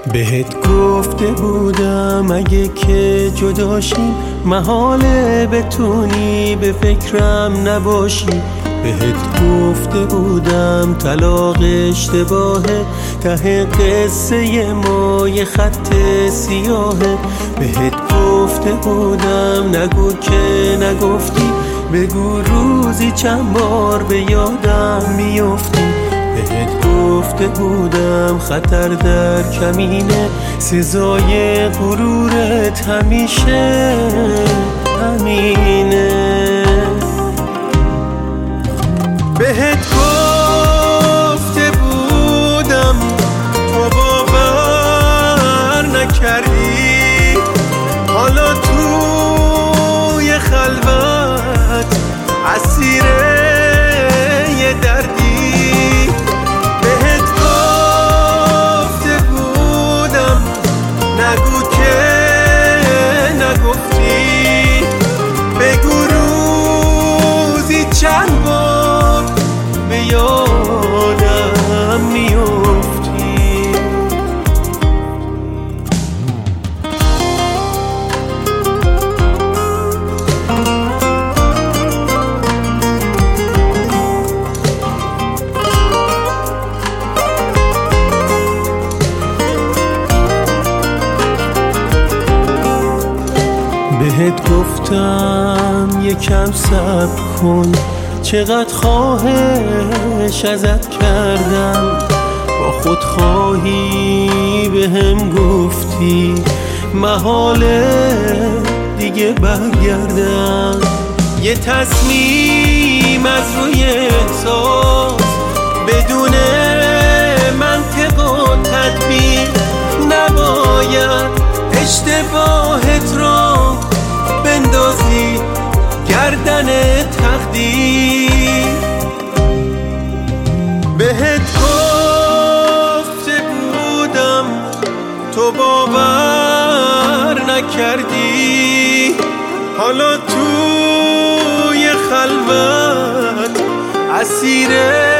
بهت گفته بودم اگه که جداشیم محاله بتونی به فکرم نباشی. بهت گفته بودم طلاق اشتباهه، ته قصه ما یه خط سیاهه. بهت گفته بودم نگو که نگفتی، بگو روزی چند بار به یادم میافتی. بهت گفته بودم خطر در کمینه، سزای غرورت همیشه همینه. بهت گفته بودم تو باور نکردی، حالا توی خلوت اسیر یه دردی. بهت گفته بودم نگو که نگفتی، بگو روزی چند بار به یادم میافتی. بهت گفتم یکم صبر کن، چقدر خواهش ازت کردم. با خودخواهی بهم گفتی محاله دیگه برگردم. یه تصمیم از روی احساس بدون منطق و تدبیر، نباید اشتباهت را بندازی گردن تقدیر. بهت گفته بودم تو باور نکردی، حالا توی خلوت اسیر